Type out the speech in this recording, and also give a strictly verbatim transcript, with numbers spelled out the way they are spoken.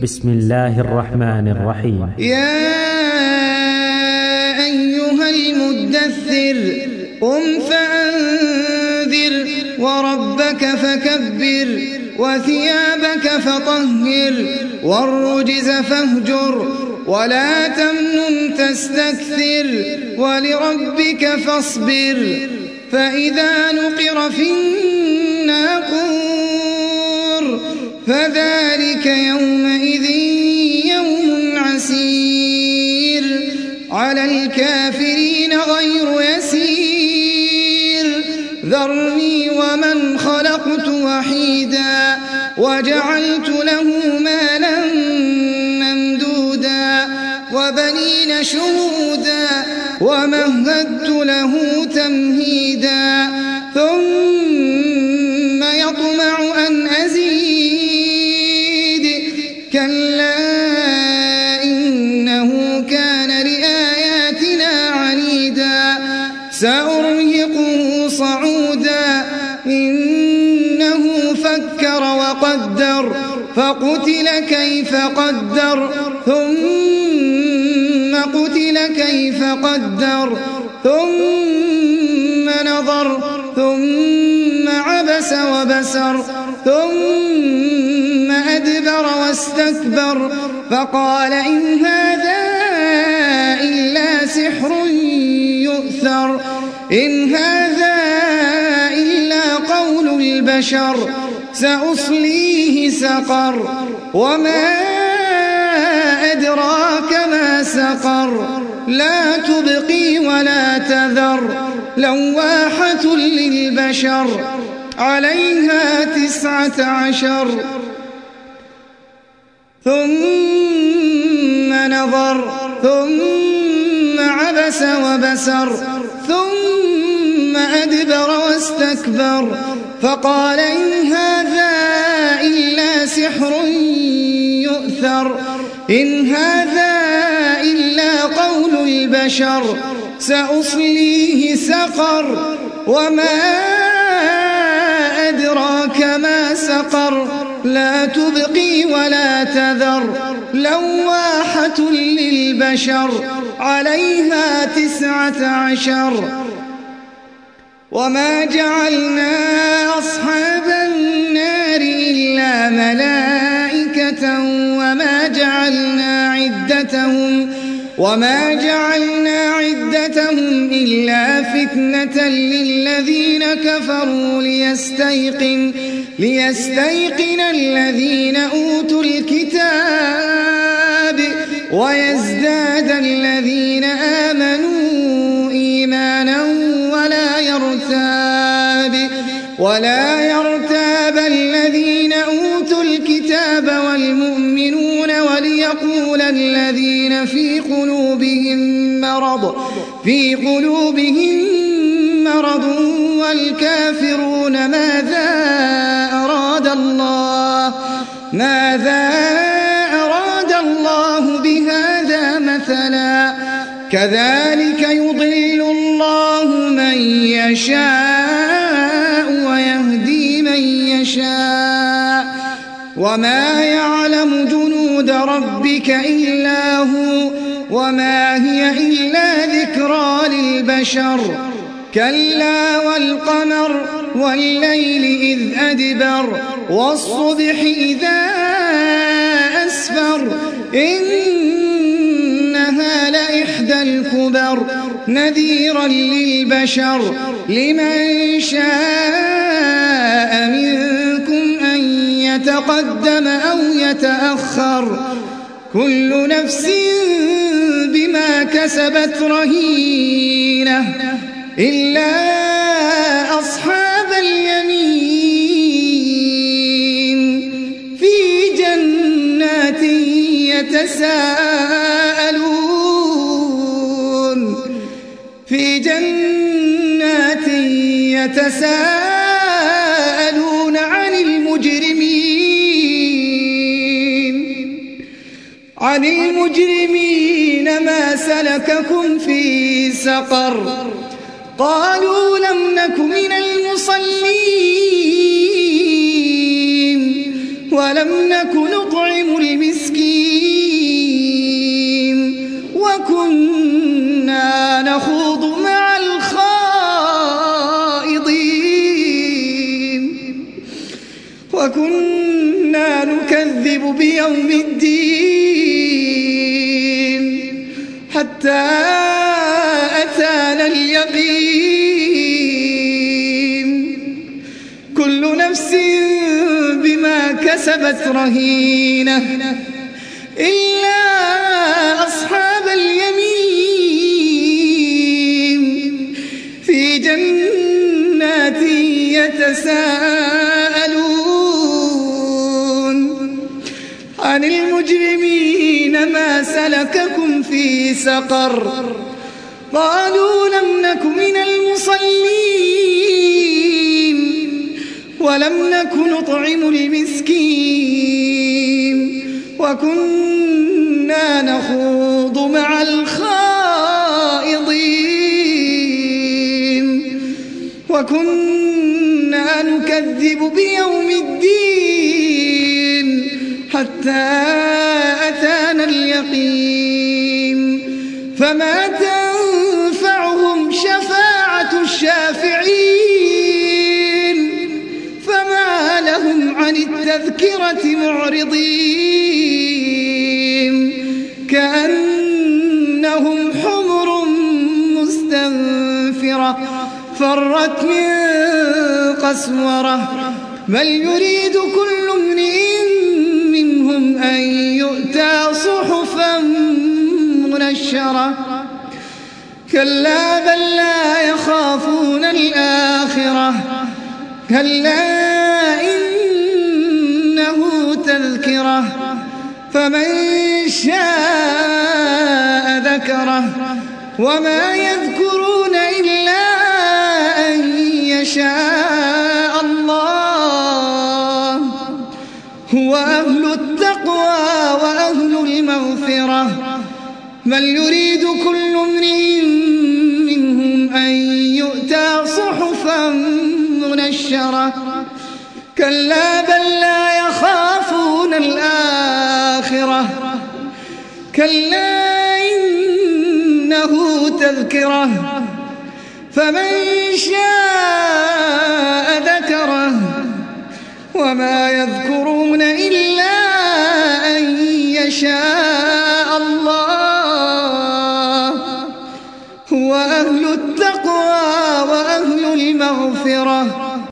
بسم الله الرحمن الرحيم. يا أيها المدثر قم فأنذر وربك فكبر وثيابك فطهر والرجز فاهجر ولا تمنن تستكثر ولربك فاصبر فإذا نقر في الناقور فذلك يومئذ يوم عسير على الكافرين غير يسير ذرني ومن خلقت وحيدا وجعلت له مالا ممدودا وبنين شهودا ومهدت له تمهيدا ثم يطمع أن أزيد كلا إنه كان لآياتنا عنيدا سأرهقه صعودا إنه فكر وقدر فقتل كيف قدر ثم قتل كيف قدر ثم نظر ثم عبس وبسر ثم أدبر واستكبر فقال إن هذا إلا سحر يؤثر إن هذا إلا قول البشر سأصليه سقر وما أدراك ما سقر لا تبقي ولا تذر لواحة للبشر عليها تسعة عشر ثم نظر ثم عبس وبسر ثم أدبر واستكبر فقال إن هذا إلا سحر يؤثر إن هذا إلا قول البشر سأصليه سقر وما أدراك ما سقر لا تبقي ولا تذر لواحة للبشر عليها تسعة عشر وما جعلنا أصحاب النار إلا ملائكة وما جعلنا عدتهم وما جعلنا عدتهم إلا فتنة للذين كفروا ليستيقن ليستيقن الذين أوتوا الكتاب ويزداد الذين آمنوا إيمانا ولا يرتاب ولا يرتاب الذين أوتوا الكتاب والمؤمنون وليقول الذين في قلوبهم مرض في قلوبهم مرض والكافرون ماذا أراد الله ماذا أراد الله بهذا مثلا كذلك يضل الله من يشاء ويهدي من يشاء وما يعلم جنود ربك إلا هو وما هي إلا ذكرى للبشر كلا والقمر والليل إذ أدبر والصبح إذا أسفر إنها لإحدى الكبر نذيرا للبشر لمن شاء منكم أن يتقدم أو يتأخر كل نفس بما كسبت رهينة إلا أصحاب اليمين في جنات يتساءلون في جنات يتساءلون عن المجرمين عن المجرمين ما سلككم في سقر قالوا لم نك من المصلين ولم نك نطعم المسكين بيوم الدين حتى أتانا اليقين كل نفس بما كسبت رهينة إلا أصحاب اليمين في جنات يتساءلون عن المجرمين ما سلككم في سقر قالوا لم نك من المصلين ولم نك نطعم المسكين وكنا نخوض مع الخائضين وكنا نكذب بيوم الدين حتى أتانا اليقين فما تنفعهم شفاعة الشافعين فما لهم عن التذكرة معرضين كأنهم حمر مستنفرة فرت من قسورة بل يريد كل امرئ منهم أن يؤتى صحفا منشرة كلا بل لا يخافون الآخرة كلا إنه تذكرة فمن شاء ذكره وما يذكرون إلا أن يشاء الله هو أهل التقوى وأهل المغفرة بل يريد كل امرئ منهم أن يؤتى صحفا منشرة كلا بل لا يخافون الآخرة كلا إنه تذكرة فمن شاء ذكره وما يذكرون إلا أن يشاء الله هو أهل التقوى وأهل المغفرة